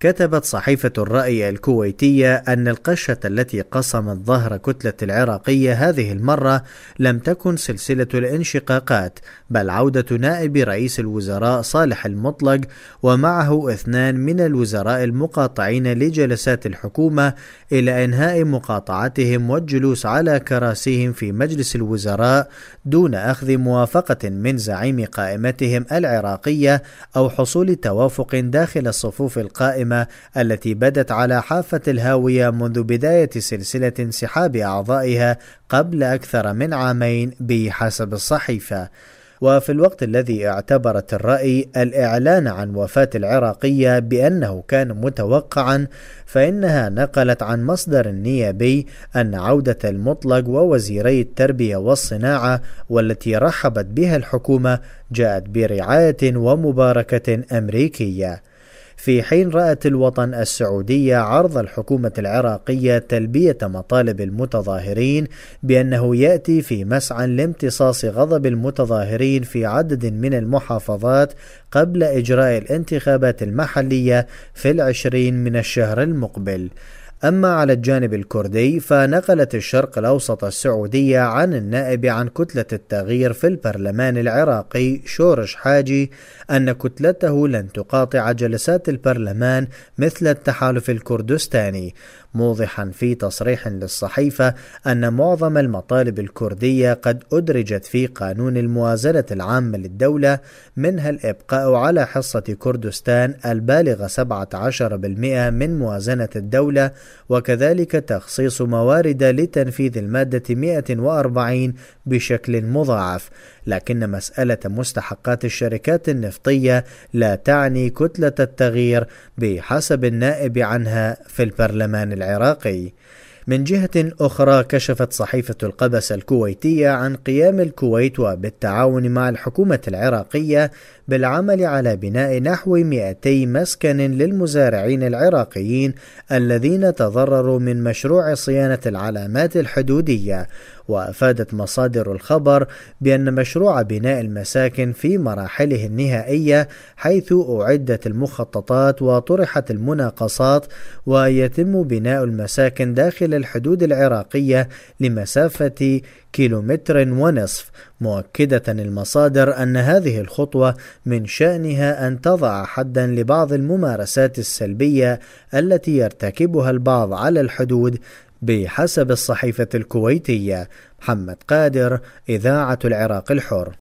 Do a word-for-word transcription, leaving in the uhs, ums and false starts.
كتبت صحيفة الرأي الكويتية أن القشة التي قصمت ظهر كتلة العراقية هذه المرة لم تكن سلسلة الانشقاقات، بل عودة نائب رئيس الوزراء صالح المطلق ومعه اثنان من الوزراء المقاطعين لجلسات الحكومة إلى إنهاء مقاطعتهم والجلوس على كراسيهم في مجلس الوزراء دون أخذ موافقة من زعيم قائمتهم العراقية أو حصول توافق داخل الصفوف القائمة التي بدت على حافة الهاوية منذ بداية سلسلة انسحاب أعضائها قبل أكثر من عامين بحسب الصحيفة. وفي الوقت الذي اعتبرت الرأي الإعلان عن وفاة العراقية بأنه كان متوقعا، فإنها نقلت عن مصدر نيابي أن عودة المطلق ووزيري التربية والصناعة والتي رحبت بها الحكومة جاءت برعاية ومباركة أمريكية، في حين رأت الوطن السعودية عرض الحكومة العراقية تلبية مطالب المتظاهرين بأنه يأتي في مسعى لامتصاص غضب المتظاهرين في عدد من المحافظات قبل إجراء الانتخابات المحلية في العشرين من الشهر المقبل. أما على الجانب الكردي فنقلت الشرق الأوسط السعودية عن النائب عن كتلة التغيير في البرلمان العراقي شورش حاجي أن كتلته لن تقاطع جلسات البرلمان مثل التحالف الكردستاني، موضحا في تصريح للصحيفة أن معظم المطالب الكردية قد أدرجت في قانون الموازنة العامة للدولة، منها الإبقاء على حصة كردستان البالغة سبعة عشر بالمئة من موازنة الدولة، وكذلك تخصيص موارد لتنفيذ المادة مئة وأربعين بشكل مضاعف، لكن مسألة مستحقات الشركات النفطية لا تعني كتلة التغيير بحسب النائب عنها في البرلمان العراقي. من جهة أخرى كشفت صحيفة القبس الكويتية عن قيام الكويت وبالتعاون مع الحكومة العراقية بالعمل على بناء نحو مئتي مسكن للمزارعين العراقيين الذين تضرروا من مشروع صيانة العلامات الحدودية. وأفادت مصادر الخبر بأن مشروع بناء المساكن في مراحله النهائية، حيث أعدت المخططات وطرحت المناقصات، ويتم بناء المساكن داخل الحدود العراقية لمسافة كيلومتر ونصف، مؤكدة المصادر أن هذه الخطوة من شأنها أن تضع حدا لبعض الممارسات السلبية التي يرتكبها البعض على الحدود بحسب الصحيفة الكويتية. محمد قادر، إذاعة العراق الحر.